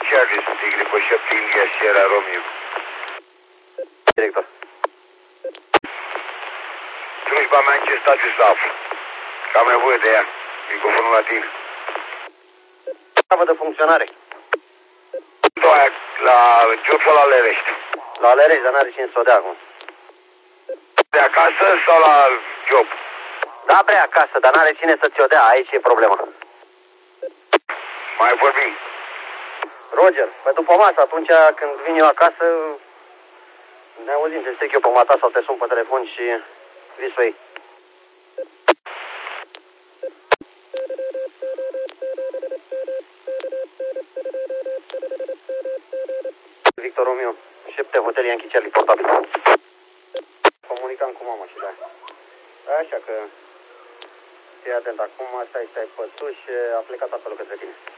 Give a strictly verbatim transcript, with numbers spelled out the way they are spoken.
Charlie, Stigli, pe șapte India, Sierra Romeo. Director. Slujba mea în ce stadiu se află? Că am nevoie de ea. Microfonul la tine. Stavă de funcționare. Doaia, la job sau la Lerești? La Lerești, dar n-are cine să o dea acum. De acasă sau la job? Da, bre, acasă, dar n-are cine să ți-o dea. Aici e problema. Mai vorbim. Roger, pe după masă, atunci când vin eu acasă, ne auzim, te stric eu pe mata sau te sun pe telefon și visui. Victor Romeo, șepte hotel Yankee Charlie portabil. Comunicam cu mama și da. Așa că fii atent, acum stai, stai pe sus și a plecat acolo către tine.